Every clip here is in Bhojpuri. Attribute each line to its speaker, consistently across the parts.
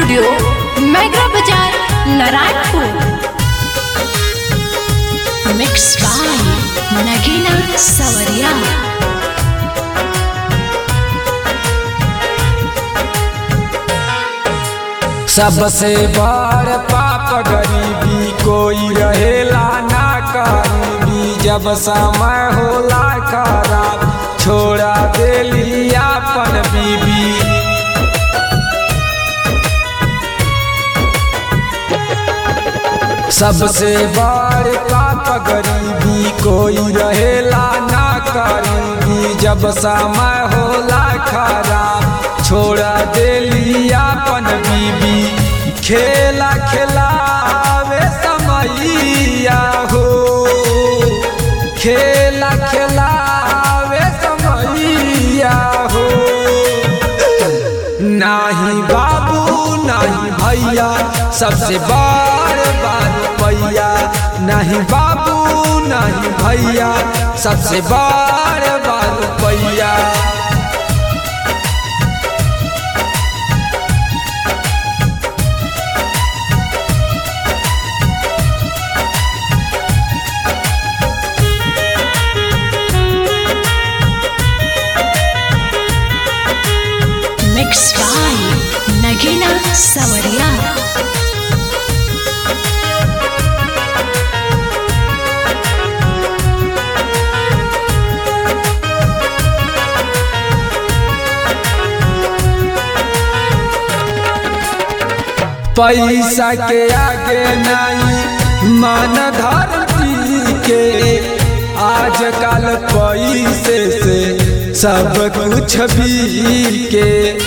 Speaker 1: स्टूडियो मेगा बाजार नारायणपुर। मिक्स बाय नगीना सवरिया।
Speaker 2: सबसे बड़ पाप गरीबी, कोई रहेला ना करीबी। जब समय होला खराब, छोड़ा देली अपन बीबी। सबसे बड़ पाप गरीबी, कोई रहेला ना करीबी। जब समय होला खराब, छोड़ा देली अपन बीबी। खेला खिलावे समैया हो, खेला खिलावे समैया हो। नाही बाबू नाही भैया, सबसे बड़ रुपैया। नहीं बाबू नहीं भैया, सबसे बड़ रुपैया।
Speaker 1: मिक्स बाय नगीना सवरिया।
Speaker 2: पैसा के आगे नहीं मान धरती के। आजकल पैसे से सब कुछ भी के।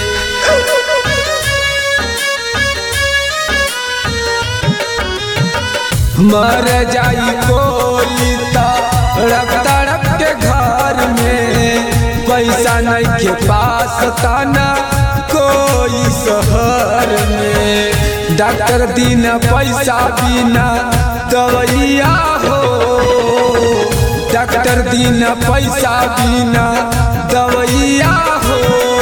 Speaker 2: मर जाई कोई तड़प तड़प के घर में। पैसा नहीं के पास ताना कोई शहर में। डॉक्टर दिन पैसा बिना दवैया हो, डॉक्टर दिन पैसा बिना दवैया हो।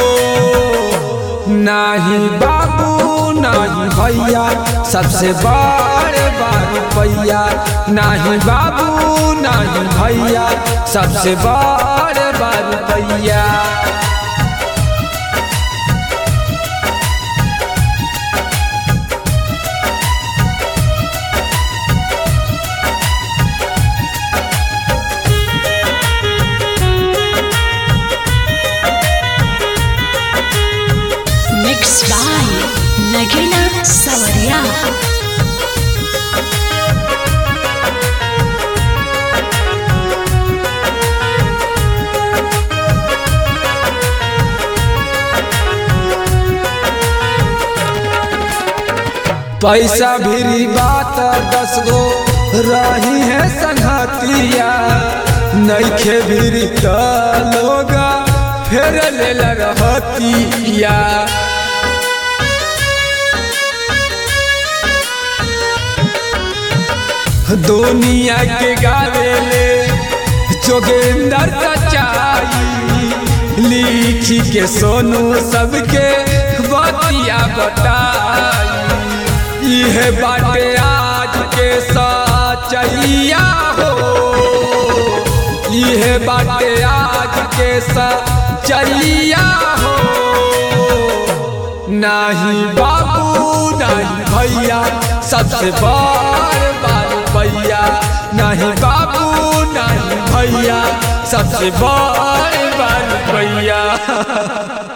Speaker 2: नहीं बाबू नहीं भैया, सबसे बड़ रुपैया। नहीं बाबू नहीं भैया, सबसे बड़ रुपैया।
Speaker 1: मिक्स बाय नगीना सवरिया।
Speaker 2: पैसा भी बात 10 गो रही है संगतिया। नइखे भी त लोग फेर ले रहतिया। दुनिया के गावेले जोगेंद्र सच्चाई। लिखी के सोनू सबके बतिया बताई। यह बाटे आज के सच्चाइया हो, यह बाटे आज के सच्चाइया हो। नहीं बाबू नहीं भैया, सबसे बड़ रुपैया। नहीं बाबू नहीं भैया, सबसे बड़ रुपैया।